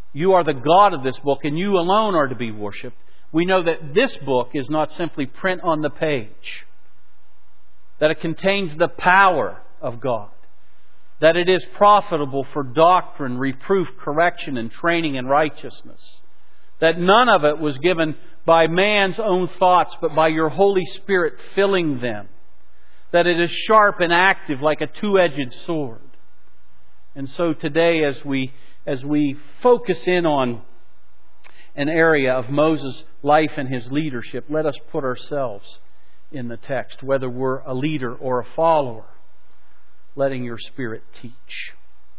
You are the God of this book, and you alone are to be worshipped. We know that this book is not simply print on the page, that it contains the power of God, that it is profitable for doctrine, reproof, correction, and training in righteousness, that none of it was given by man's own thoughts, but by your Holy Spirit filling them, that it is sharp and active like a two-edged sword. And so today, as we focus in on an area of Moses' life and his leadership, let us put ourselves in the text, whether we're a leader or a follower, letting your Spirit teach.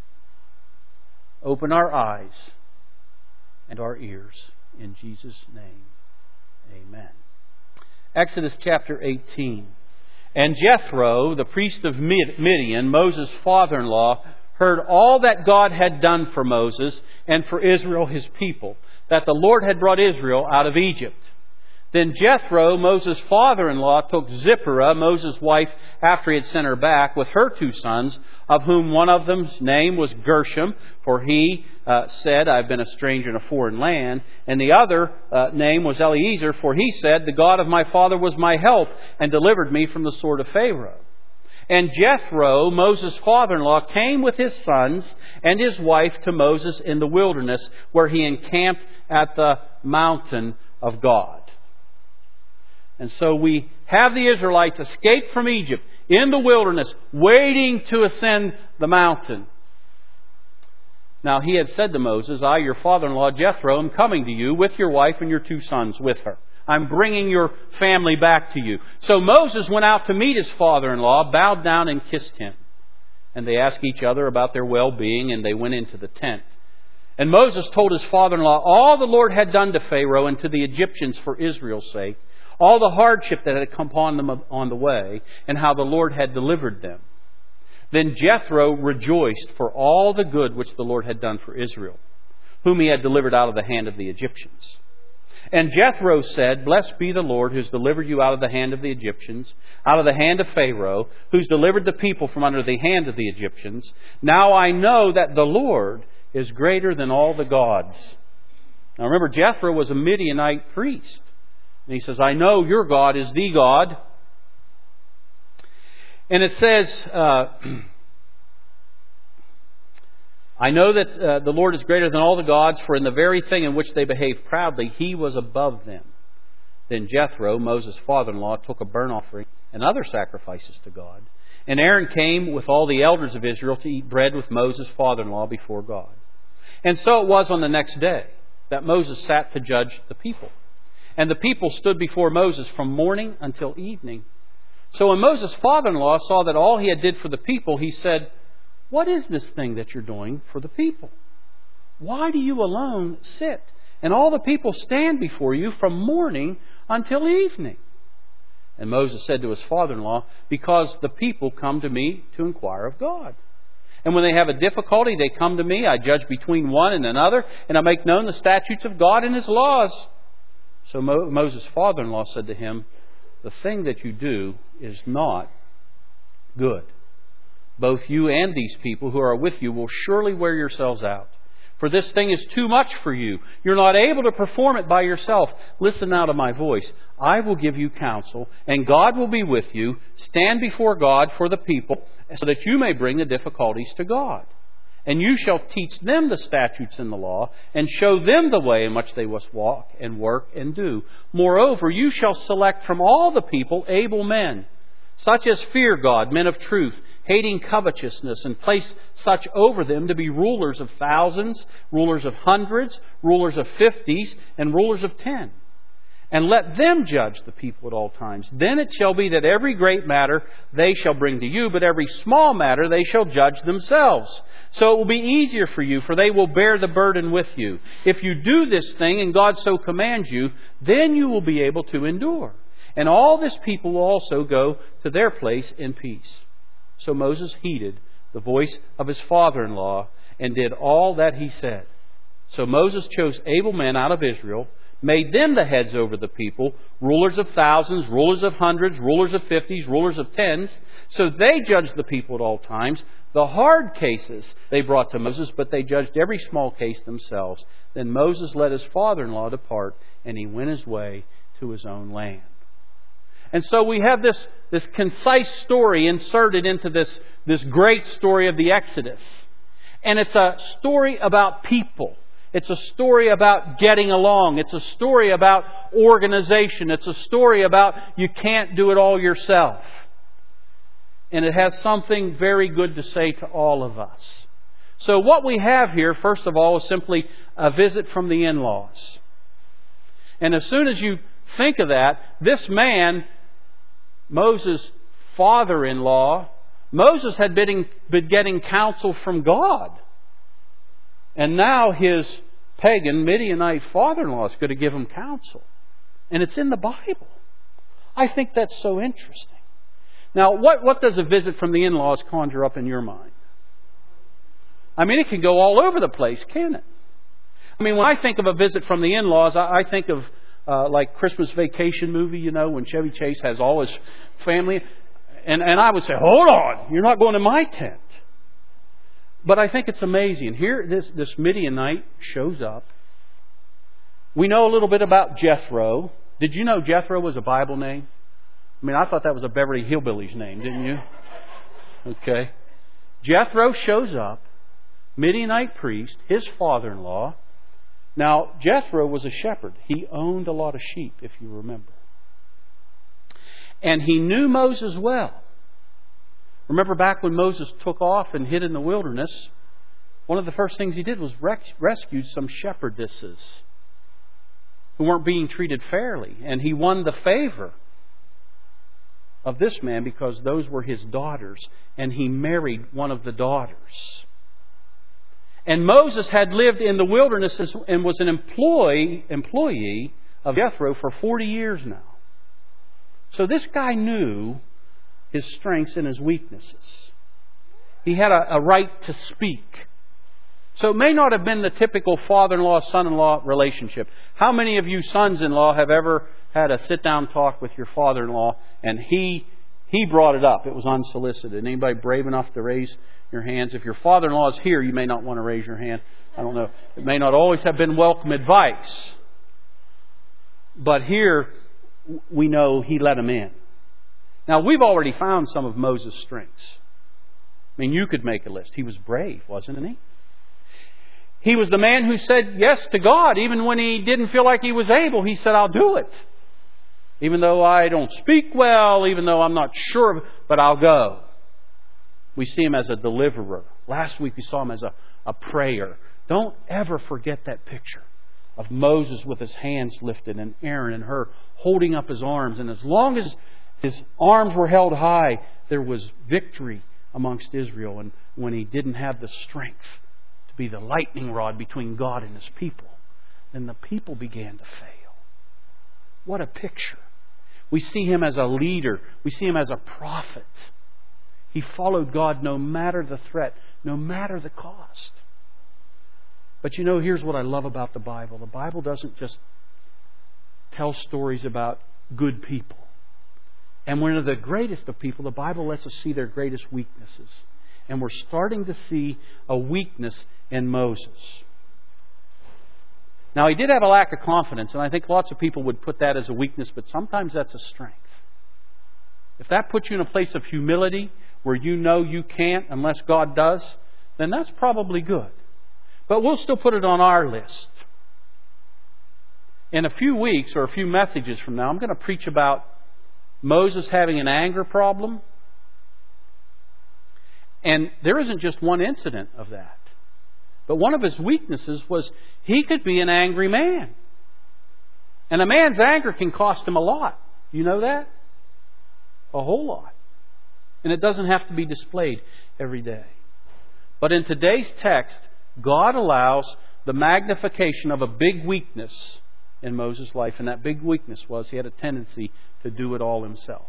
Open our eyes and our ears. In Jesus' name, amen. Exodus chapter 18. And Jethro, the priest of Midian, Moses' father-in-law, heard all that God had done for Moses and for Israel his people, that the Lord had brought Israel out of Egypt. Then Jethro, Moses' father-in-law, took Zipporah, Moses' wife, after he had sent her back, with her 2 sons, of whom one of them's name was Gershom, for he said, I've been a stranger in a foreign land. And the other name was Eliezer, for he said, the God of my father was my help, and delivered me from the sword of Pharaoh. And Jethro, Moses' father-in-law, came with his sons and his wife to Moses in the wilderness, where he encamped at the mountain of God. And so we have the Israelites escape from Egypt in the wilderness, waiting to ascend the mountain. Now he had said to Moses, I, your father-in-law Jethro, am coming to you with your wife and your 2 sons with her. I'm bringing your family back to you. So Moses went out to meet his father-in-law, bowed down and kissed him. And they asked each other about their well-being, and they went into the tent. And Moses told his father-in-law all the Lord had done to Pharaoh and to the Egyptians for Israel's sake, all the hardship that had come upon them on the way, and how the Lord had delivered them. Then Jethro rejoiced for all the good which the Lord had done for Israel, whom he had delivered out of the hand of the Egyptians. And Jethro said, Blessed be the Lord, who's delivered you out of the hand of the Egyptians, out of the hand of Pharaoh, who's delivered the people from under the hand of the Egyptians. Now I know that the Lord is greater than all the gods. Now remember, Jethro was a Midianite priest. And he says, I know your God is the God. And it says, I know that the Lord is greater than all the gods, for in the very thing in which they behaved proudly, he was above them. Then Jethro, Moses' father-in-law, took a burnt offering and other sacrifices to God. And Aaron came with all the elders of Israel to eat bread with Moses' father-in-law before God. And so it was on the next day that Moses sat to judge the people. And the people stood before Moses from morning until evening. So when Moses' father-in-law saw that all he had did for the people, he said, What is this thing that you're doing for the people? Why do you alone sit, and all the people stand before you from morning until evening? And Moses said to his father-in-law, Because the people come to me to inquire of God. And when they have a difficulty, they come to me. I judge between one and another, and I make known the statutes of God and His laws. So Moses' father-in-law said to him, The thing that you do is not good. Both you and these people who are with you will surely wear yourselves out. For this thing is too much for you. You're not able to perform it by yourself. Listen now to my voice. I will give you counsel, and God will be with you. Stand before God for the people, so that you may bring the difficulties to God. And you shall teach them the statutes and the law, and show them the way in which they must walk and work and do. Moreover, you shall select from all the people able men, such as fear God, men of truth, hating covetousness, and place such over them to be rulers of thousands, rulers of hundreds, rulers of 50s, and rulers of 10. And let them judge the people at all times. Then it shall be that every great matter they shall bring to you, but every small matter they shall judge themselves. So it will be easier for you, for they will bear the burden with you. If you do this thing, and God so commands you, then you will be able to endure. And all this people will also go to their place in peace. So Moses heeded the voice of his father-in-law and did all that he said. So Moses chose able men out of Israel made them the heads over the people, rulers of thousands, rulers of hundreds, rulers of 50s, rulers of 10s. So they judged the people at all times. The hard cases they brought to Moses, but they judged every small case themselves. Then Moses let his father-in-law depart, and he went his way to his own land. And so we have this concise story inserted into this great story of the Exodus. And it's a story about people. It's a story about getting along. It's a story about organization. It's a story about you can't do it all yourself. And it has something very good to say to all of us. So what we have here, first of all, is simply a visit from the in-laws. And as soon as you think of that, this man, Moses' father-in-law, Moses had been getting counsel from God. And now his pagan Midianite father-in-law is going to give him counsel. And it's in the Bible. I think that's so interesting. Now, what does a visit from the in-laws conjure up in your mind? I mean, it can go all over the place, can't it? I mean, when I think of a visit from the in-laws, I think of like Christmas Vacation movie, you know, when Chevy Chase has all his family. And I would say, hold on, you're not going to my tent. But I think it's amazing. Here, this Midianite shows up. We know a little bit about Jethro. Did you know Jethro was a Bible name? I mean, I thought that was a Beverly Hillbillies name, didn't you? Okay. Jethro shows up, Midianite priest, his father-in-law. Now, Jethro was a shepherd. He owned a lot of sheep, if you remember. And he knew Moses well. Remember back when Moses took off and hid in the wilderness, one of the first things he did was rescue some shepherdesses who weren't being treated fairly. And he won the favor of this man because those were his daughters. And he married one of the daughters. And Moses had lived in the wilderness and was an employee of Jethro for 40 years now. So this guy knew his strengths and his weaknesses. He had a right to speak. So it may not have been the typical father-in-law, son-in-law relationship. How many of you sons-in-law have ever had a sit-down talk with your father-in-law and he brought it up? It was unsolicited. Anybody brave enough to raise your hands? If your father-in-law is here, you may not want to raise your hand. I don't know. It may not always have been welcome advice. But here, we know he let him in. Now, we've already found some of Moses' strengths. I mean, you could make a list. He was brave, wasn't he? He was the man who said yes to God. Even when he didn't feel like he was able, he said, I'll do it. Even though I don't speak well, even though I'm not sure, but I'll go. We see him as a deliverer. Last week we saw him as a prayer. Don't ever forget that picture of Moses with his hands lifted and Aaron and Hur holding up his arms. And as long as his arms were held high, there was victory amongst Israel. And when he didn't have the strength to be the lightning rod between God and His people, then the people began to fail. What a picture. We see him as a leader. We see him as a prophet. He followed God no matter the threat, no matter the cost. But you know, here's what I love about the Bible. The Bible doesn't just tell stories about good people. And one of the greatest of people, the Bible lets us see their greatest weaknesses. And we're starting to see a weakness in Moses. Now, he did have a lack of confidence, and I think lots of people would put that as a weakness, but sometimes that's a strength. If that puts you in a place of humility where you know you can't unless God does, then that's probably good. But we'll still put it on our list. In a few weeks or a few messages from now, I'm going to preach about Moses having an anger problem. And there isn't just one incident of that. But one of his weaknesses was he could be an angry man. And a man's anger can cost him a lot. You know that? A whole lot. And it doesn't have to be displayed every day. But in today's text, God allows the magnification of a big weakness in Moses' life. And that big weakness was he had a tendency to do it all himself.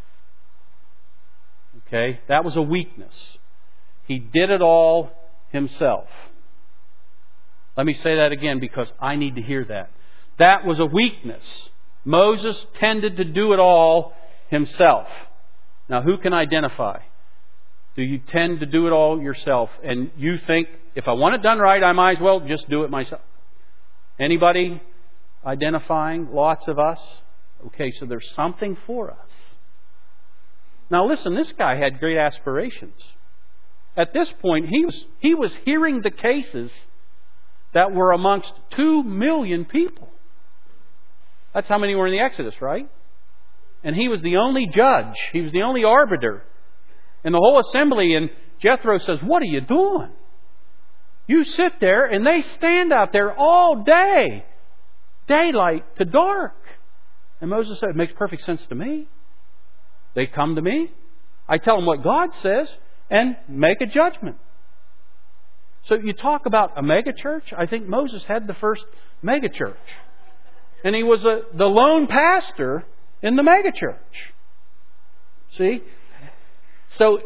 Okay? That was a weakness. He did it all himself. Let me say that again because I need to hear that. That was a weakness. Moses tended to do it all himself. Now, who can identify? Do you tend to do it all yourself? And you think, if I want it done right, I might as well just do it myself. Anybody identifying? Lots of us? Okay, so there's something for us. Now listen, this guy had great aspirations. At this point, he was hearing the cases that were amongst 2 million people. That's how many were in the Exodus, right? And he was the only judge. He was the only arbiter in the whole assembly. And Jethro says, "What are you doing? You sit there and they stand out there all day, daylight to dark." And Moses said, "It makes perfect sense to me. They come to me. I tell them what God says and make a judgment." So you talk about a megachurch. I think Moses had the first megachurch. And he was the lone pastor in the megachurch. See? So,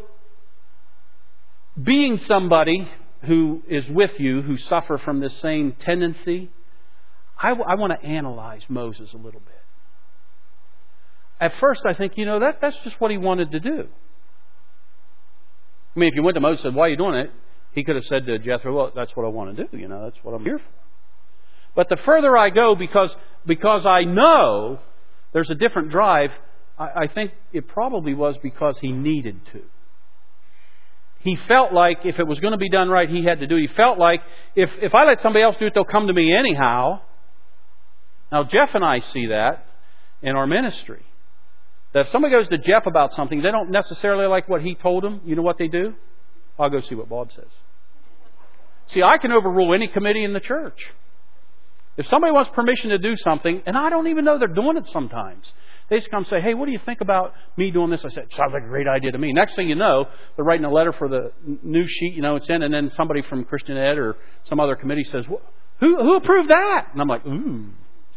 being somebody who is with you, who suffer from this same tendency, I want to analyze Moses a little bit. At first I think, that's just what he wanted to do. I mean, if you went to Moses and said, "Why are you doing it?" he could have said to Jethro, "Well, that's what I want to do. That's what I'm here for." But the further I go, because I know there's a different drive, I think it probably was because he needed to. He felt like if it was going to be done right, he had to do it. He felt like if I let somebody else do it, they'll come to me anyhow. Now, Jeff and I see that in our ministry. That if somebody goes to Jeff about something, they don't necessarily like what he told them. You know what they do? "I'll go see what Bob says." See, I can overrule any committee in the church. If somebody wants permission to do something, and I don't even know they're doing it sometimes, they just come say, "Hey, what do you think about me doing this?" I said, "Sounds like a great idea to me." Next thing you know, they're writing a letter for the news sheet, it's in, and then somebody from Christian Ed or some other committee says, who approved that? And I'm like, ooh.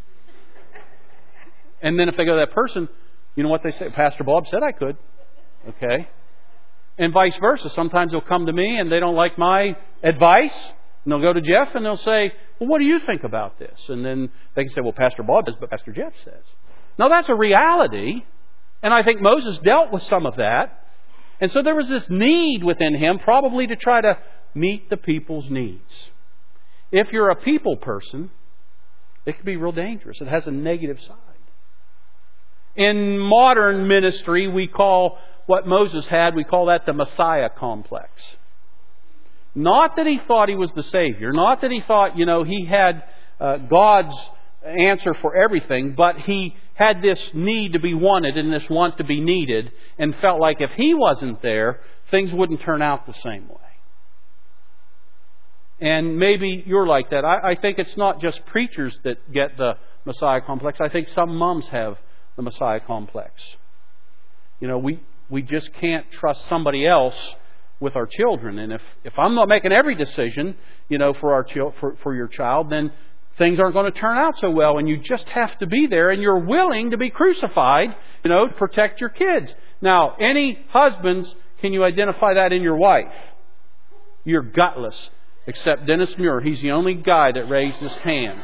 And then if they go to that person, you know what they say? "Pastor Bob said I could." Okay. And vice versa. Sometimes they'll come to me and they don't like my advice. And they'll go to Jeff and they'll say, "Well, what do you think about this?" And then they can say, "Well, Pastor Bob says, but Pastor Jeff says." Now, that's a reality. And I think Moses dealt with some of that. And so there was this need within him probably to try to meet the people's needs. If you're a people person, it can be real dangerous. It has a negative side. In modern ministry, we call what Moses had, we call that the Messiah complex. Not that he thought he was the Savior. Not that he thought, he had God's answer for everything. But he had this need to be wanted and this want to be needed. And felt like if he wasn't there, things wouldn't turn out the same way. And maybe you're like that. I think it's not just preachers that get the Messiah complex. I think some moms have the Messiah complex. We just can't trust somebody else with our children. And if I'm not making every decision, for your child, then things aren't going to turn out so well. And you just have to be there, and you're willing to be crucified, to protect your kids. Now, any husbands, can you identify that in your wife? You're gutless, except Dennis Muir. He's the only guy that raised his hand.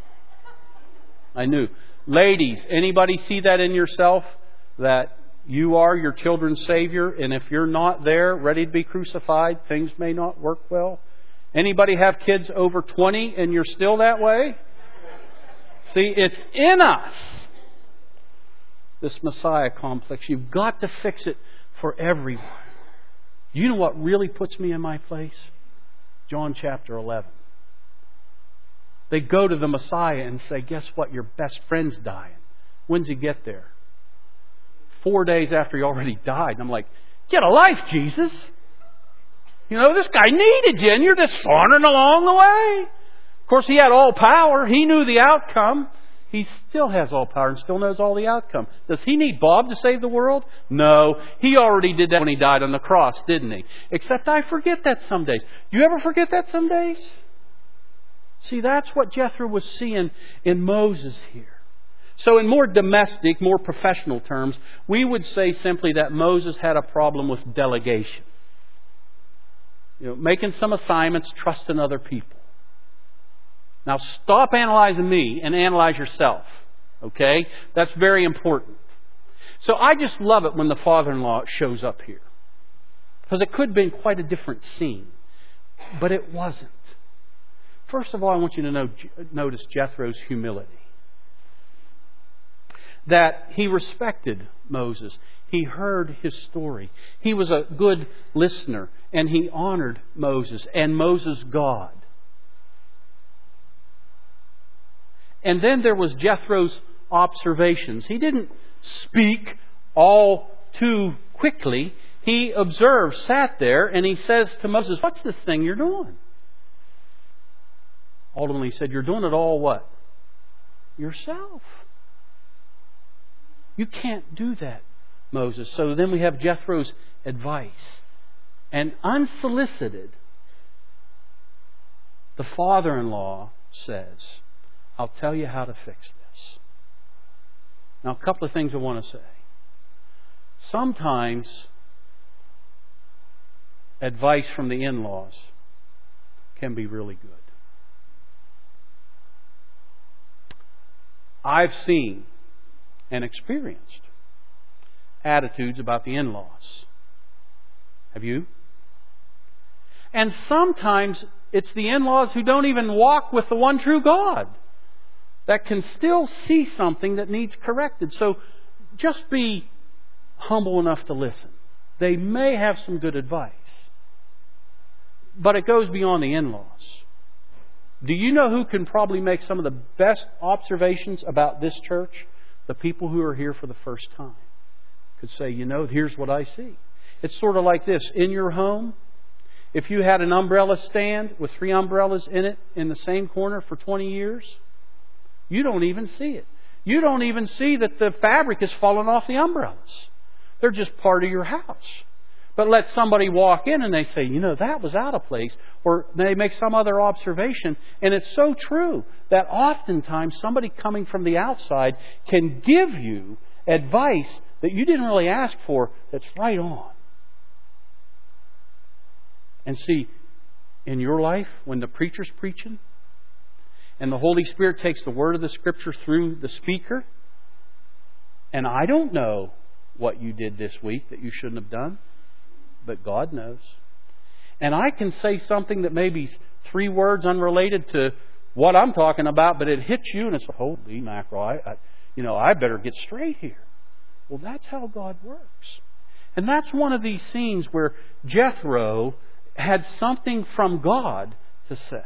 I knew. Ladies, anybody see that in yourself? That you are your children's Savior, and if you're not there, ready to be crucified, things may not work well. Anybody have kids over 20 and you're still that way? See, it's in us. This Messiah complex. You've got to fix it for everyone. You know what really puts me in my place? John chapter 11. They go to the Messiah and say, "Guess what? Your best friend's dying." When's he get there? 4 days after he already died. And I'm like, get a life, Jesus. This guy needed you and you're just sauntering along the way. Of course, he had all power. He knew the outcome. He still has all power and still knows all the outcome. Does he need Bob to save the world? No. He already did that when he died on the cross, didn't he? Except I forget that some days. Do you ever forget that some days? See, that's what Jethro was seeing in Moses here. So in more domestic, more professional terms, we would say simply that Moses had a problem with delegation. Making some assignments, trusting other people. Now stop analyzing me and analyze yourself. Okay? That's very important. So I just love it when the father-in-law shows up here. Because it could have been quite a different scene. But it wasn't. First of all, I want you to notice Jethro's humility. That he respected Moses. He heard his story. He was a good listener. And he honored Moses and Moses' God. And then there was Jethro's observations. He didn't speak all too quickly. He observed, sat there, and he says to Moses, "What's this thing you're doing?" Ultimately he said, "You're doing it all what? Yourself. You can't do that, Moses." So then we have Jethro's advice. And unsolicited, the father-in-law says, "I'll tell you how to fix this." Now, a couple of things I want to say. Sometimes advice from the in-laws can be really good. I've seen and experienced attitudes about the in-laws. Have you? And sometimes it's the in-laws who don't even walk with the one true God that can still see something that needs corrected. So just be humble enough to listen. They may have some good advice. But it goes beyond the in-laws. Do you know who can probably make some of the best observations about this church? The people who are here for the first time could say, here's what I see. It's sort of like this. In your home, if you had an umbrella stand with 3 umbrellas in it in the same corner for 20 years, you don't even see it. You don't even see that the fabric has fallen off the umbrellas. They're just part of your house. But let somebody walk in and they say, that was out of place. Or they make some other observation. And it's so true that oftentimes somebody coming from the outside can give you advice that you didn't really ask for that's right on. And see, in your life, when the preacher's preaching, and the Holy Spirit takes the word of the Scripture through the speaker, and I don't know what you did this week that you shouldn't have done, but God knows. And I can say something that may be 3 words unrelated to what I'm talking about, but it hits you and it's, holy mackerel, I better get straight here. Well, that's how God works. And that's one of these scenes where Jethro had something from God to say.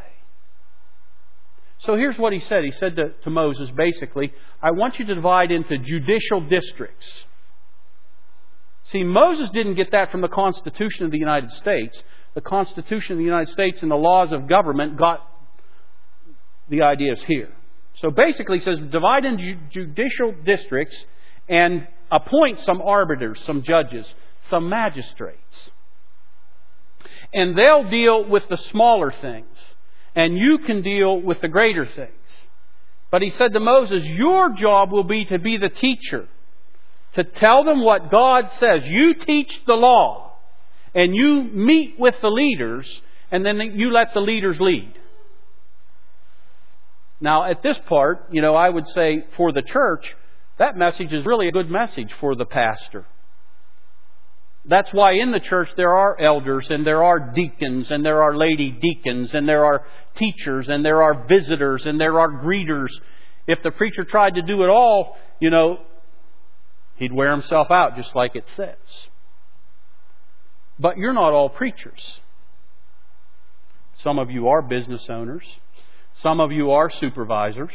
So here's what he said. He said to Moses, basically, I want you to divide into judicial districts. See, Moses didn't get that from the Constitution of the United States. The Constitution of the United States and the laws of government got the ideas here. So basically he says, divide into judicial districts and appoint some arbiters, some judges, some magistrates. And they'll deal with the smaller things. And you can deal with the greater things. But he said to Moses, your job will be to be the teacher. To tell them what God says. You teach the law. And you meet with the leaders. And then you let the leaders lead. Now at this part, I would say for the church, that message is really a good message for the pastor. That's why in the church there are elders and there are deacons and there are lady deacons and there are teachers and there are visitors and there are greeters. If the preacher tried to do it all, he'd wear himself out just like it says. But you're not all preachers. Some of you are business owners. Some of you are supervisors.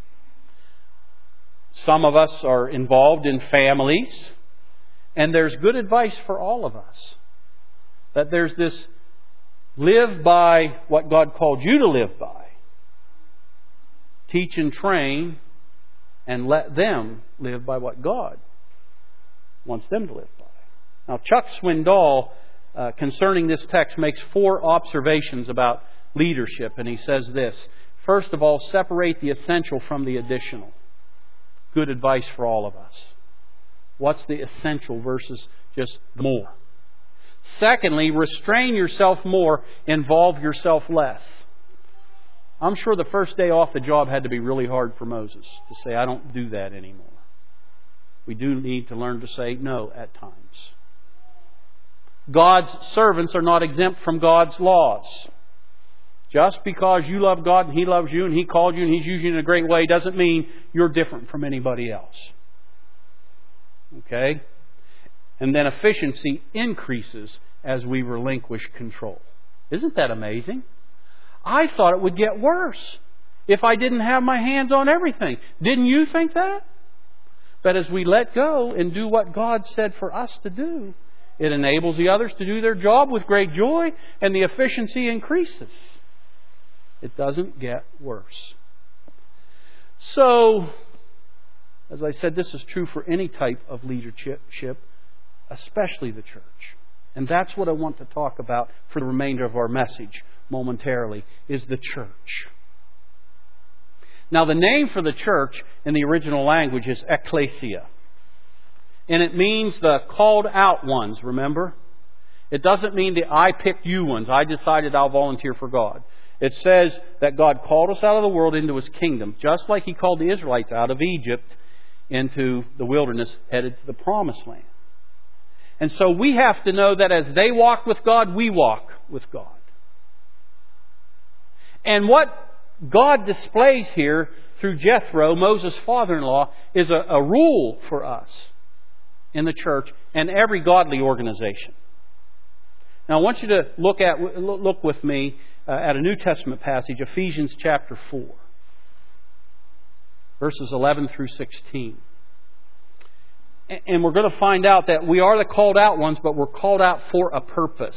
Some of us are involved in families. And there's good advice for all of us. That there's this live by what God called you to live by. Teach and train and let them live by what God wants them to live by. Now Chuck Swindoll, concerning this text, makes 4 observations about leadership. And he says this. First of all, separate the essential from the additional. Good advice for all of us. What's the essential versus just more? Secondly, restrain yourself more, involve yourself less. I'm sure the first day off the job had to be really hard for Moses to say, I don't do that anymore. We do need to learn to say no at times. God's servants are not exempt from God's laws. Just because you love God and He loves you and He called you and He's using you in a great way doesn't mean you're different from anybody else. Okay? And then efficiency increases as we relinquish control. Isn't that amazing? I thought it would get worse if I didn't have my hands on everything. Didn't you think that? But as we let go and do what God said for us to do, it enables the others to do their job with great joy, and the efficiency increases. It doesn't get worse. So, as I said, this is true for any type of leadership, especially the church. And that's what I want to talk about for the remainder of our message momentarily, is the church. Now, the name for the church in the original language is ecclesia. And it means the called out ones, remember? It doesn't mean the I picked you ones. I decided I'll volunteer for God. It says that God called us out of the world into His kingdom, just like He called the Israelites out of Egypt into the wilderness, headed to the promised land. And so we have to know that as they walked with God, we walk with God. And what God displays here through Jethro, Moses' father-in-law, is a rule for us in the church and every godly organization. Now I want you to look with me at a New Testament passage, Ephesians chapter 4, verses 11 through 16. And we're going to find out that we are the called out ones, but we're called out for a purpose.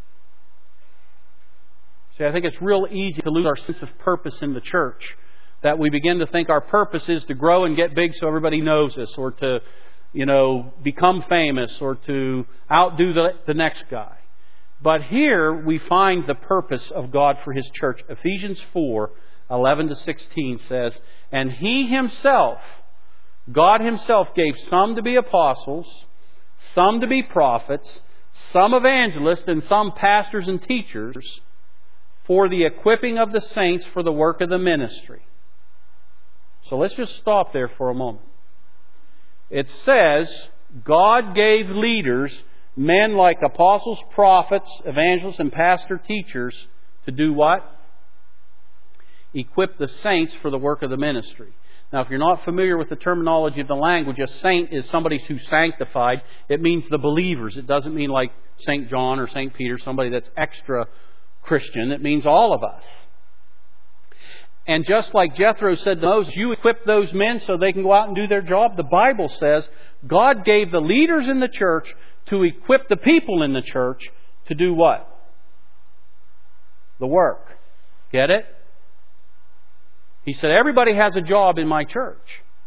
See, I think it's real easy to lose our sense of purpose in the church. That we begin to think our purpose is to grow and get big so everybody knows us, or to, become famous, or to outdo the next guy. But here we find the purpose of God for His church. Ephesians 4, 11 to 16 says, "And He Himself, God Himself, gave some to be apostles, some to be prophets, some evangelists, and some pastors and teachers, for the equipping of the saints for the work of the ministry." So let's just stop there for a moment. It says God gave leaders, men like apostles, prophets, evangelists, and pastor teachers, to do what? Equip the saints for the work of the ministry. Now, if you're not familiar with the terminology of the language, a saint is somebody who's sanctified. It means the believers. It doesn't mean like St. John or St. Peter, somebody that's extra Christian. It means all of us. And just like Jethro said to Moses, you equip those men so they can go out and do their job. The Bible says God gave the leaders in the church to equip the people in the church to do what? The work. Get it? He said, everybody has a job in my church.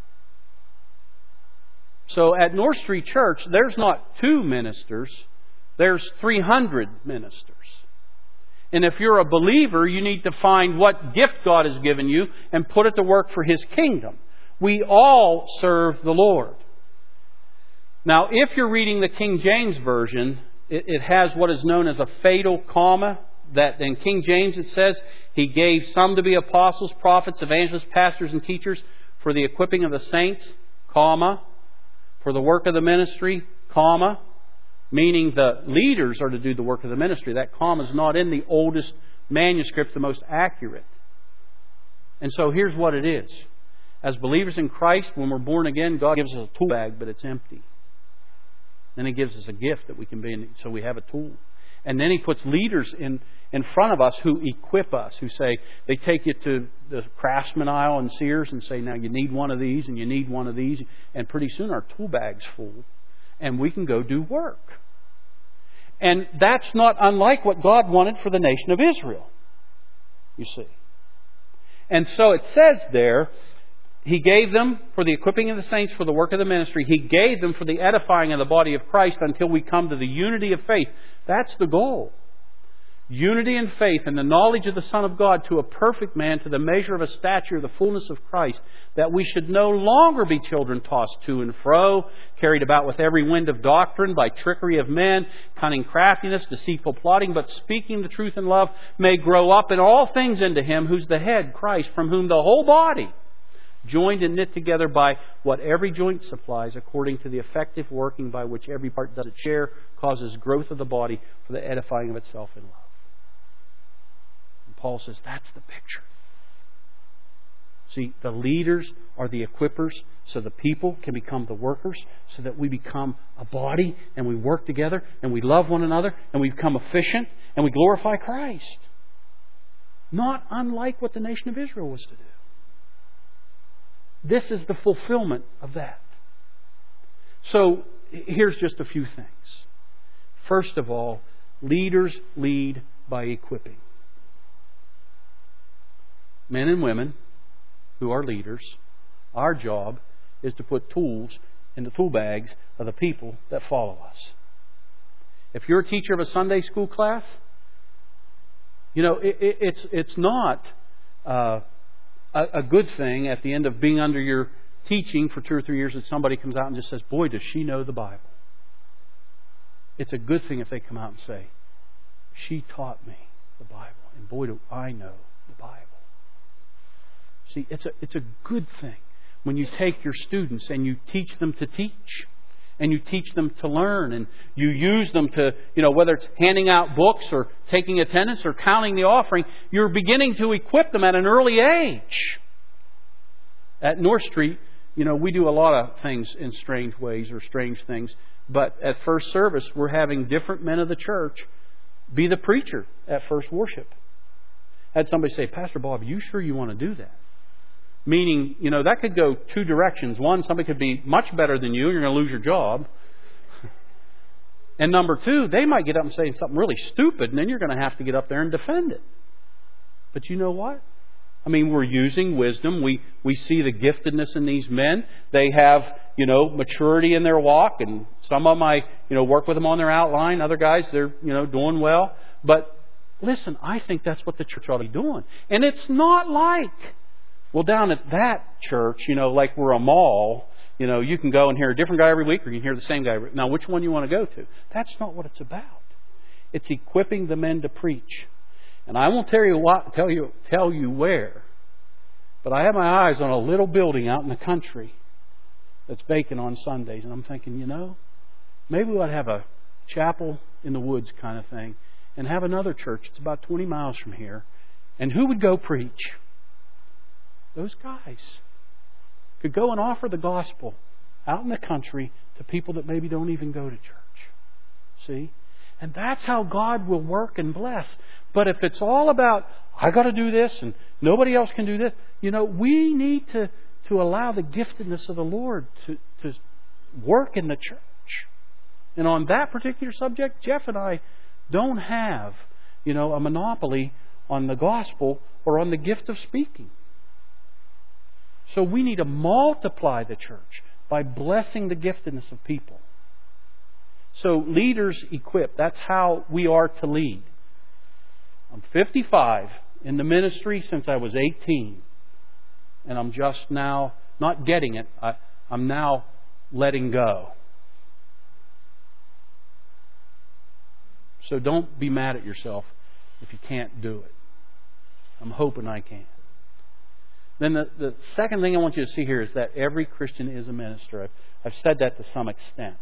So at North Street Church, there's not 2 ministers. There's 300 ministers. And if you're a believer, you need to find what gift God has given you and put it to work for His kingdom. We all serve the Lord. Now, if you're reading the King James Version, it has what is known as a fatal comma. That in King James it says, He gave some to be apostles, prophets, evangelists, pastors, and teachers for the equipping of the saints, comma, for the work of the ministry, comma, meaning the leaders are to do the work of the ministry. That comma is not in the oldest manuscripts, the most accurate. And so here's what it is. As believers in Christ, when we're born again, God gives us a tool bag, but it's empty. Then He gives us a gift that we can be in, so we have a tool. And then He puts leaders in front of us who equip us, who say, they take you to the craftsman aisle in Sears and say, now you need one of these and you need one of these. And pretty soon our tool bag's full and we can go do work. And that's not unlike what God wanted for the nation of Israel, you see. And so it says there, He gave them for the equipping of the saints for the work of the ministry. He gave them for the edifying of the body of Christ until we come to the unity of faith. That's the goal. unity in faith and the knowledge of the Son of God, to a perfect man, to the measure of a stature of the fullness of Christ, that we should no longer be children tossed to and fro, carried about with every wind of doctrine, by trickery of men, cunning craftiness, deceitful plotting, but speaking the truth in love, may grow up in all things into Him who's the head, Christ, from whom the whole body, joined and knit together by what every joint supplies, according to the effective working by which every part does its share, causes growth of the body for the edifying of itself in love. And Paul says that's the picture. See, the leaders are the equippers, so the people can become the workers, so that we become a body and we work together and we love one another and we become efficient and we glorify Christ. Not unlike what the nation of Israel was to do. This is the fulfillment of that. So, here's just a few things. First of all, leaders lead by equipping. Men and women who are leaders, our job is to put tools in the tool bags of the people that follow us. If you're a teacher of a Sunday school class, it's not a good thing at the end of being under your teaching for 2 or 3 years that somebody comes out and just says, boy, does she know the Bible. It's a good thing if they come out and say, she taught me the Bible, and boy, do I know the Bible. See, it's a good thing when you take your students and you teach them to teach, and you teach them to learn, and you use them to, whether it's handing out books or taking attendance or counting the offering, you're beginning to equip them at an early age. At North Street, we do a lot of things in strange ways or strange things, but at first service, we're having different men of the church be the preacher at first worship. I had somebody say, Pastor Bob, are you sure you want to do that? Meaning, that could go two directions. One, somebody could be much better than you and you're going to lose your job. And number two, they might get up and say something really stupid and then you're going to have to get up there and defend it. But you know what? I mean, we're using wisdom. We see the giftedness in these men. They have, maturity in their walk. And some of them I, work with them on their outline. Other guys, they're, doing well. But listen, I think that's what the church ought to be doing. And it's not like, well, down at that church, like we're a mall, you can go and hear a different guy every week or you can hear the same guy. Now, which one you want to go to? That's not what it's about. It's equipping the men to preach. And I won't tell you where, but I have my eyes on a little building out in the country that's vacant on Sundays. And I'm thinking, maybe we ought to have a chapel in the woods kind of thing and have another church. It's about 20 miles from here. And who would go preach? Those guys could go and offer the gospel out in the country to people that maybe don't even go to church. See? And that's how God will work and bless. But if it's all about, I got to do this and nobody else can do this, we need to allow the giftedness of the Lord to work in the church. And on that particular subject, Jeff and I don't have, a monopoly on the gospel or on the gift of speaking. So we need to multiply the church by blessing the giftedness of people. So leaders equip. That's how we are to lead. I'm 55 in the ministry since I was 18. And I'm just now not getting it. I'm now letting go. So don't be mad at yourself if you can't do it. I'm hoping I can. Then the second thing I want you to see here is that every Christian is a minister. I've said that to some extent.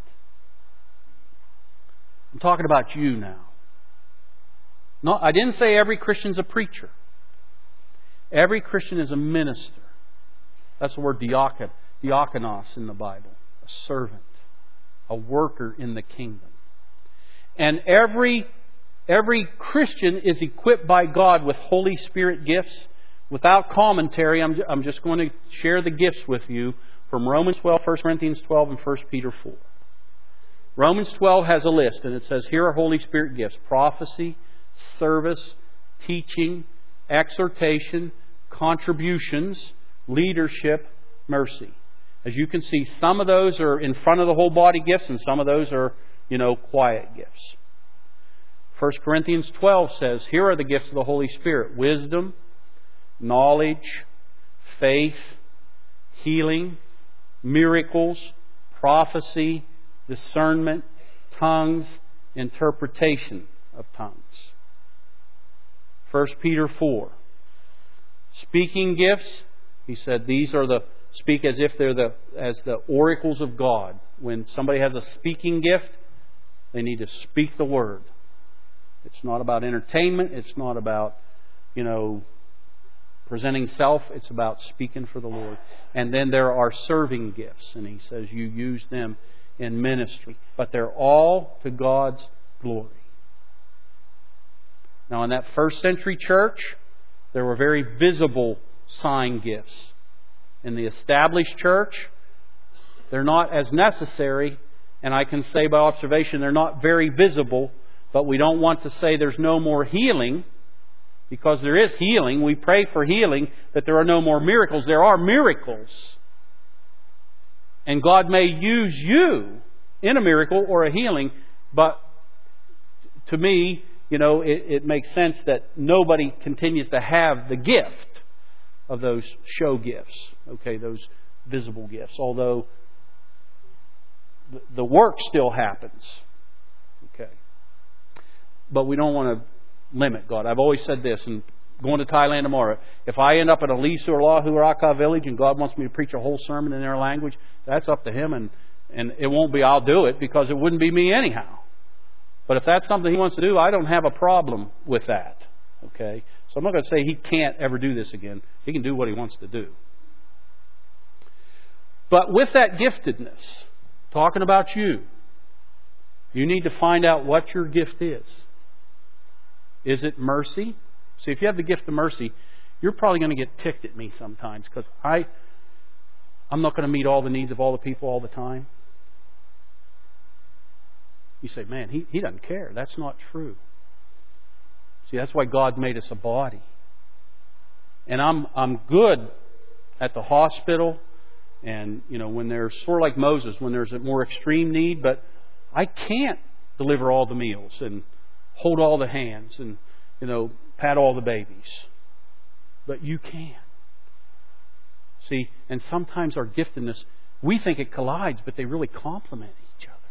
I'm talking about you now. No, I didn't say every Christian's a preacher. Every Christian is a minister. That's the word diakonos in the Bible. A servant. A worker in the kingdom. And every Christian is equipped by God with Holy Spirit gifts. Without commentary, I'm just going to share the gifts with you from Romans 12, 1 Corinthians 12, and 1 Peter 4. Romans 12 has a list, and it says, here are Holy Spirit gifts: prophecy, service, teaching, exhortation, contributions, leadership, mercy. As you can see, some of those are in front of the whole body gifts, and some of those are, quiet gifts. 1 Corinthians 12 says, here are the gifts of the Holy Spirit: wisdom, knowledge, faith, healing, miracles, prophecy, discernment, tongues, interpretation of tongues. 1 Peter 4. Speaking gifts, he said, these are the speak as if they're as the oracles of God. When somebody has a speaking gift, they need to speak the Word. It's not about entertainment. It's not about, presenting self. It's about speaking for the Lord. And then there are serving gifts. And he says you use them in ministry. But they're all to God's glory. Now, in that first century church, there were very visible sign gifts. In the established church, they're not as necessary. And I can say by observation, they're not very visible. But we don't want to say there's no more healing, because there is healing. We pray for healing, that there are no more miracles. There are miracles. And God may use you in a miracle or a healing, but to me, it makes sense that nobody continues to have the gift of those show gifts, those visible gifts, although the work still happens. But we don't want to limit God. I've always said this, and going to Thailand tomorrow, if I end up in a Lisu or Lahu Raka village and God wants me to preach a whole sermon in their language, that's up to Him, and it won't be I'll do it, because it wouldn't be me anyhow. But if that's something He wants to do, I don't have a problem with that. Okay? So I'm not going to say He can't ever do this again. He can do what He wants to do. But with that giftedness, talking about you need to find out what your gift is. Is it mercy? See, if you have the gift of mercy, you're probably going to get ticked at me sometimes, because I'm not going to meet all the needs of all the people all the time. You say, man, he doesn't care. That's not true. See, that's why God made us a body. And I'm good at the hospital, and when there's sort of like Moses, when there's a more extreme need, but I can't deliver all the meals and hold all the hands and, pat all the babies. But you can. See, and sometimes our giftedness, we think it collides, but they really complement each other.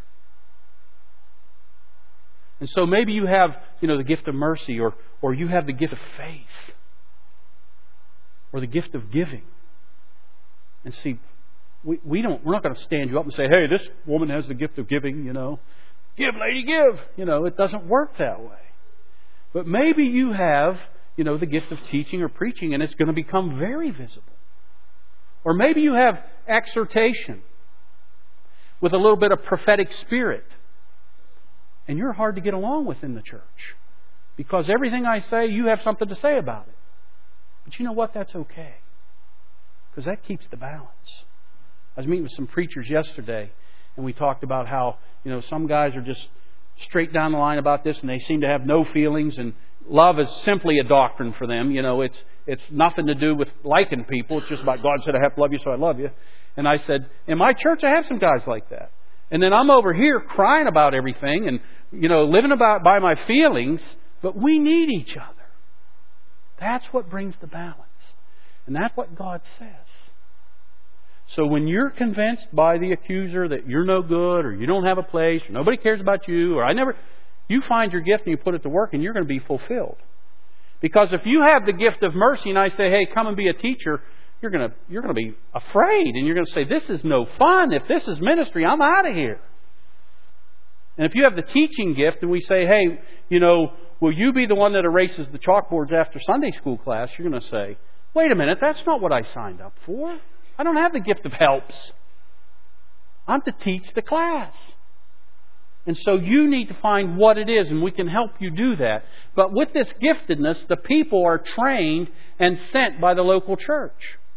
And so maybe you have, the gift of mercy, or you have the gift of faith, or the gift of giving. And see, we're not going to stand you up and say, hey, this woman has the gift of giving, Give, lady, give. It doesn't work that way. But maybe you have, the gift of teaching or preaching, and it's going to become very visible. Or maybe you have exhortation with a little bit of prophetic spirit, and you're hard to get along with in the church, because everything I say, you have something to say about it. But you know what? That's okay, because that keeps the balance. I was meeting with some preachers yesterday, and we talked about how, some guys are just straight down the line about this, and they seem to have no feelings, and love is simply a doctrine for them. It's nothing to do with liking people. It's just about God said I have to love you, so I love you. And I said, in my church I have some guys like that. And then I'm over here crying about everything and, living by my feelings, but we need each other. That's what brings the balance. And that's what God says. So when you're convinced by the accuser that you're no good, or you don't have a place, or nobody cares about you, or you find your gift and you put it to work, and you're going to be fulfilled. Because if you have the gift of mercy and I say, hey, come and be a teacher, you're going to be afraid, and you're going to say, this is no fun. If this is ministry, I'm out of here. And if you have the teaching gift and we say, hey, will you be the one that erases the chalkboards after Sunday school class? You're going to say, wait a minute, that's not what I signed up for. I don't have the gift of helps. I'm to teach the class. And so you need to find what it is, and we can help you do that. But with this giftedness, the people are trained and sent by the local church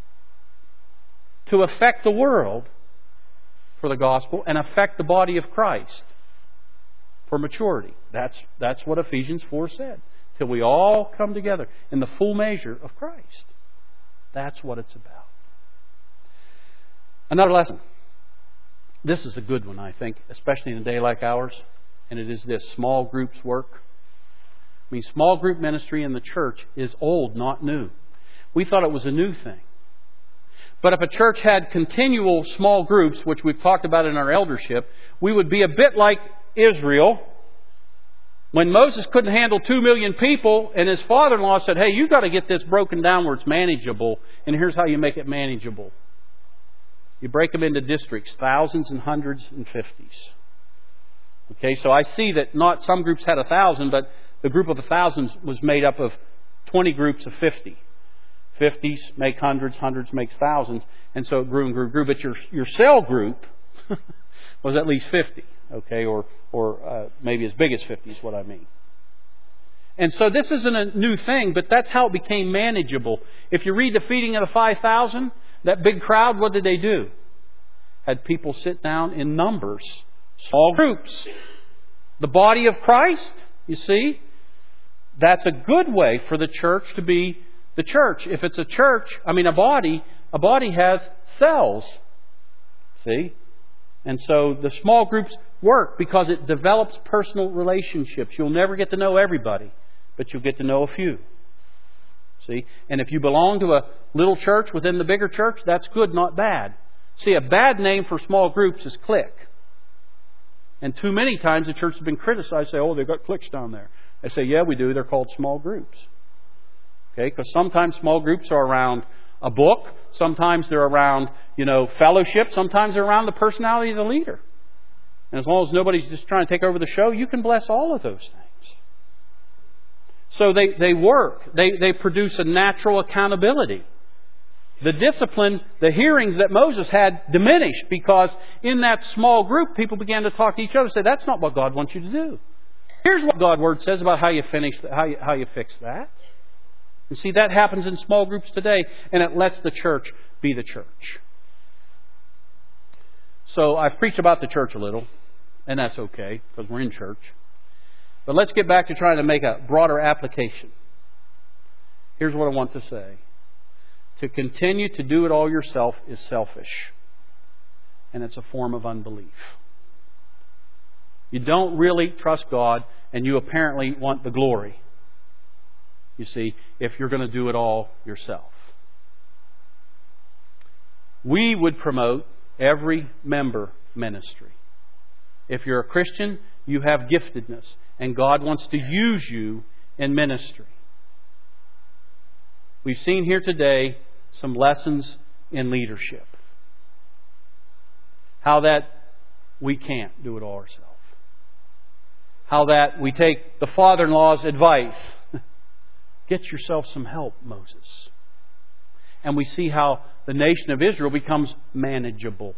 to affect the world for the gospel and affect the body of Christ for maturity. That's what Ephesians 4 said. Till we all come together in the full measure of Christ. That's what it's about. Another lesson. This is a good one, I think, especially in a day like ours. And it is this: small groups work. I mean, small group ministry in the church is old, not new. We thought it was a new thing. But if a church had continual small groups, which we've talked about in our eldership, we would be a bit like Israel. When Moses couldn't handle 2 million people, and his father-in-law said, hey, you've got to get this broken down where it's manageable, and here's how you make it manageable. You break them into districts, thousands and hundreds and 50s. Okay, so I see that not some groups had 1,000, but the group of 1,000 was made up of 20 groups of 50. 50s make hundreds, hundreds makes thousands, and so it grew and grew and grew. But your cell group was at least 50, okay, or maybe as big as 50 is what I mean. And so this isn't a new thing, but that's how it became manageable. If you read the feeding of the 5,000, that big crowd, what did they do? Had people sit down in numbers, small groups. The body of Christ, you see, that's a good way for the church to be the church. If it's a church, a body has cells. See? And so the small groups work because it develops personal relationships. You'll never get to know everybody, but you'll get to know a few. See? And if you belong to a little church within the bigger church, that's good, not bad. See, a bad name for small groups is clique. And too many times the church has been criticized. Say, oh, they've got cliques down there. I say, yeah, we do. They're called small groups. Okay? Because sometimes small groups are around a book. Sometimes they're around, fellowship. Sometimes they're around the personality of the leader. And as long as nobody's just trying to take over the show, you can bless all of those things. So they work. They produce a natural accountability. The discipline, the hearings that Moses had diminished because in that small group, people began to talk to each other and say, that's not what God wants you to do. Here's what God's Word says about how you fix that. And see, that happens in small groups today, and it lets the church be the church. So I've preached about the church a little, and that's okay, because we're in church. But let's get back to trying to make a broader application. Here's what I want to say. To continue to do it all yourself is selfish. And it's a form of unbelief. You don't really trust God, and you apparently want the glory. You see, if you're going to do it all yourself. We would promote every member ministry. If you're a Christian, you have giftedness, and God wants to use you in ministry. We've seen here today some lessons in leadership. How that we can't do it all ourselves. How that we take the father-in-law's advice. Get yourself some help, Moses. And we see how the nation of Israel becomes manageable.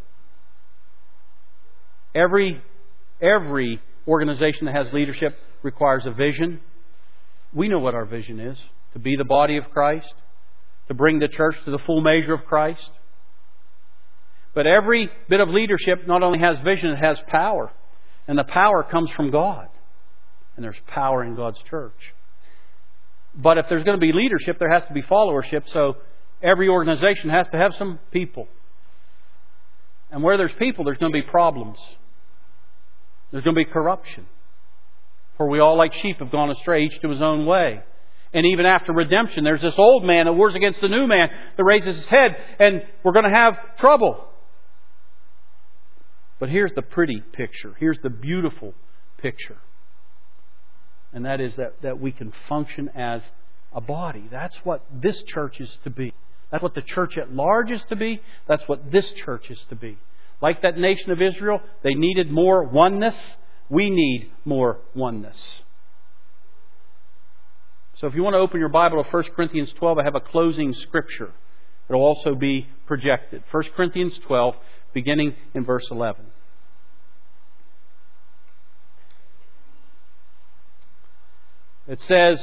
Every organization that has leadership requires a vision. We know what our vision is. To be the body of Christ. To bring the church to the full measure of Christ. But every bit of leadership not only has vision, it has power. And the power comes from God. And there's power in God's church. But if there's going to be leadership, there has to be followership. So every organization has to have some people. And where there's people, there's going to be problems. There's going to be corruption. For we all like sheep have gone astray, each to his own way. And even after redemption, there's this old man that wars against the new man that raises his head, and we're going to have trouble. But here's the pretty picture. Here's the beautiful picture. And that is that we can function as a body. That's what this church is to be. That's what the church at large is to be. That's what this church is to be. Like that nation of Israel, they needed more oneness. We need more oneness. So if you want to open your Bible to 1 Corinthians 12, I have a closing scripture. It will also be projected. 1 Corinthians 12, beginning in verse 11. It says,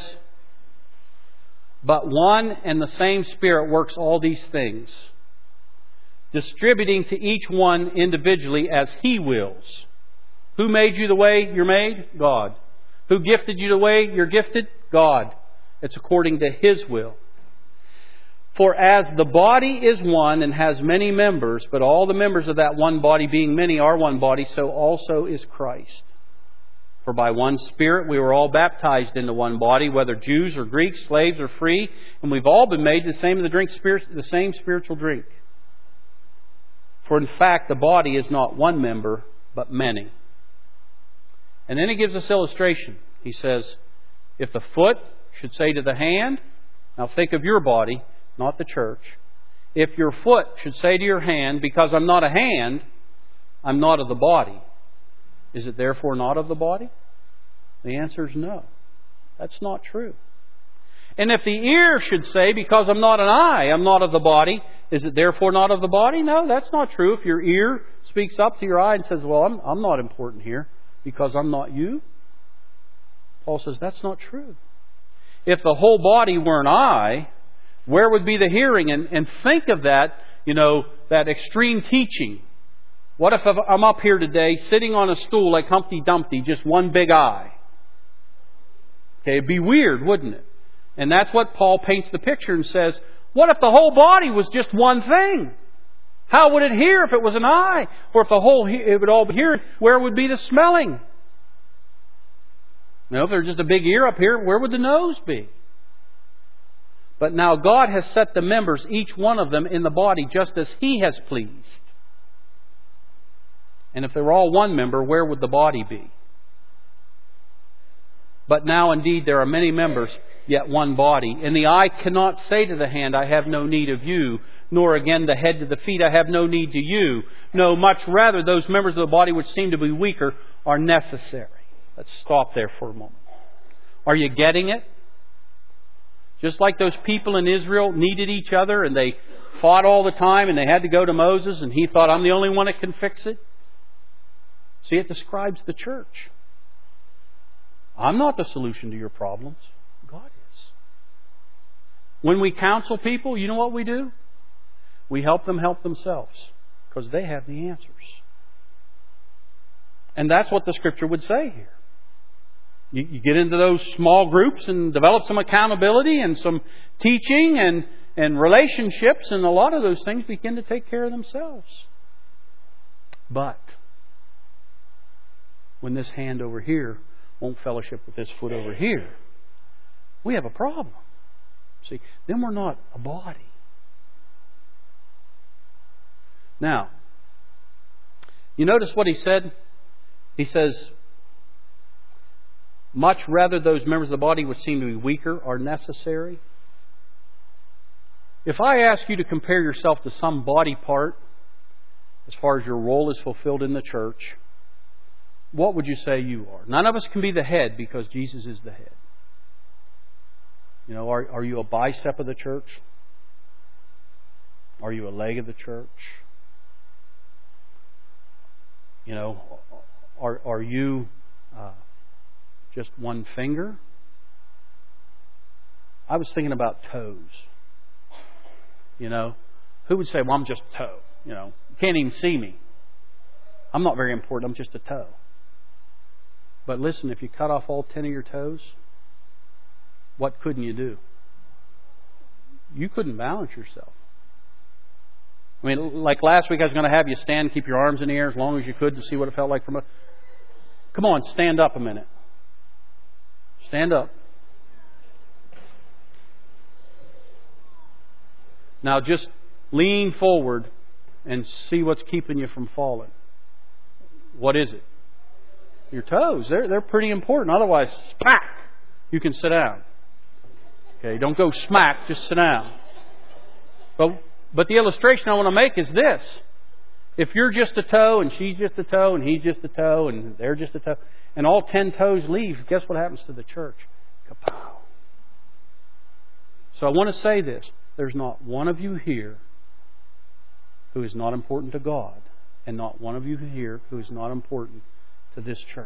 but one and the same Spirit works all these things, distributing to each one individually as He wills. Who made you the way you're made? God. Who gifted you the way you're gifted? God. It's according to His will. For as the body is one and has many members, but all the members of that one body being many are one body, so also is Christ. For by one Spirit we were all baptized into one body, whether Jews or Greeks, slaves or free, and we've all been made the same spiritual drink. For in fact, the body is not one member, but many. And then he gives us illustration. He says, if the foot should say to the hand, now think of your body, not the church. If your foot should say to your hand, because I'm not a hand, I'm not of the body, is it therefore not of the body? The answer is no. That's not true. And if the ear should say, because I'm not an eye, I'm not of the body, is it therefore not of the body? No, that's not true. If your ear speaks up to your eye and says, well, I'm not important here because I'm not you, Paul says that's not true. If the whole body were an eye, where would be the hearing? And think of that, that extreme teaching. What if I'm up here today sitting on a stool like Humpty Dumpty, just one big eye? Okay, it'd be weird, wouldn't it? And that's what Paul paints the picture and says, what if the whole body was just one thing? How would it hear if it was an eye? Or if it would all be hearing, where would be the smelling? If there's just a big ear up here, where would the nose be? But now God has set the members, each one of them, in the body just as He has pleased. And if they were all one member, where would the body be? But now indeed there are many members, yet one body. And the eye cannot say to the hand, I have no need of you, nor again the head to the feet, I have no need to you. No, much rather those members of the body which seem to be weaker are necessary. Let's stop there for a moment. Are you getting it? Just like those people in Israel needed each other and they fought all the time and they had to go to Moses and he thought, I'm the only one that can fix it. See, it describes the church. I'm not the solution to your problems. God is. When we counsel people, you know what we do? We help them help themselves because they have the answers. And that's what the Scripture would say here. You get into those small groups and develop some accountability and some teaching and relationships, and a lot of those things begin to take care of themselves. But when this hand over here won't fellowship with this foot over here, we have a problem. See, then we're not a body. Now, you notice what he said? He says, much rather those members of the body which seem to be weaker are necessary. If I ask you to compare yourself to some body part, as far as your role is fulfilled in the church, what would you say you are? None of us can be the head because Jesus is the head. Are you a bicep of the church? Are you a leg of the church? Are you just one finger? I was thinking about toes. Who would say, well, I'm just a toe? You can't even see me. I'm not very important. I'm just a toe. But listen, if you cut off all 10 of your toes, what couldn't you do? You couldn't balance yourself. I mean, like last week I was going to have you stand, keep your arms in the air as long as you could to see what it felt like from a... Come on, stand up a minute. Stand up. Now just lean forward and see what's keeping you from falling. What is it? Your toes. They're pretty important. Otherwise, smack, you can sit down. Okay, don't go smack, just sit down. But the illustration I want to make is this. If you're just a toe and she's just a toe and he's just a toe and they're just a toe and all 10 toes leave, guess what happens to the church? Kapow. So I want to say this. There's not one of you here who is not important to God, and not one of you here who is not important to this church.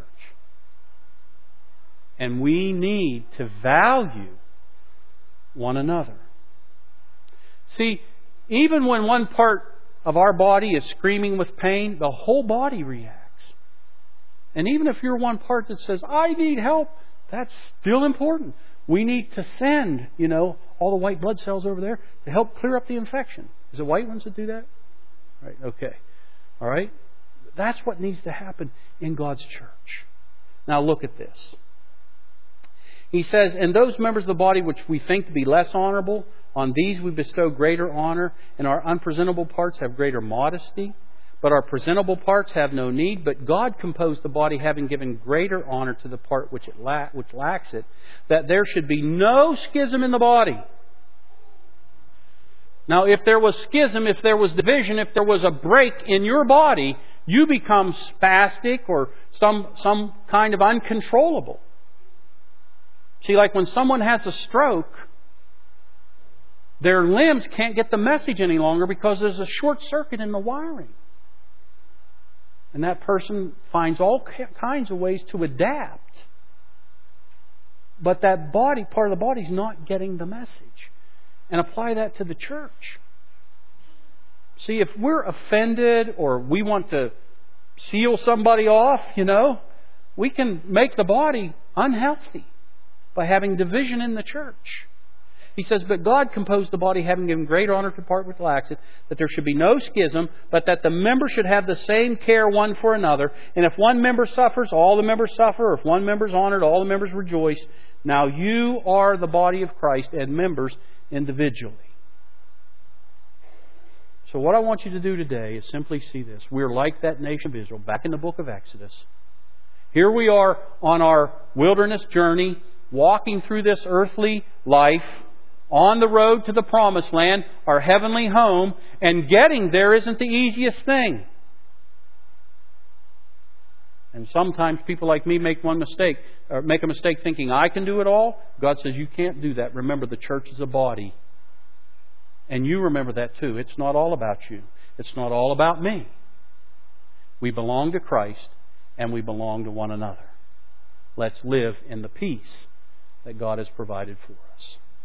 And we need to value one another. See, even when one part of our body is screaming with pain, the whole body reacts. And even if you're one part that says, I need help, that's still important. We need to send, all the white blood cells over there to help clear up the infection. Is it white ones that do that? Right, okay. All right? That's what needs to happen in God's church. Now look at this. He says, and those members of the body which we think to be less honorable, on these we bestow greater honor, and our unpresentable parts have greater modesty. But our presentable parts have no need, but God composed the body, having given greater honor to the part which lacks it, that there should be no schism in the body. Now, if there was schism, if there was division, if there was a break in your body, you become spastic or some kind of uncontrollable. See, like when someone has a stroke, their limbs can't get the message any longer because there's a short circuit in the wiring. And that person finds all kinds of ways to adapt. But that body, part of the body, is not getting the message. And apply that to the church. See, if we're offended or we want to seal somebody off, we can make the body unhealthy by having division in the church. He says, but God composed the body, having given great honor to the part which lacks it, that there should be no schism, but that the members should have the same care one for another. And if one member suffers, all the members suffer. Or if one member is honored, all the members rejoice. Now you are the body of Christ and members individually. So what I want you to do today is simply see this. We're like that nation of Israel back in the book of Exodus. Here we are on our wilderness journey, walking through this earthly life, on the road to the promised land, our heavenly home, and getting there isn't the easiest thing. And sometimes people like me make a mistake thinking I can do it all. God says you can't do that. Remember, the church is a body. And you remember that too. It's not all about you. It's not all about me. We belong to Christ and we belong to one another. Let's live in the peace that God has provided for us.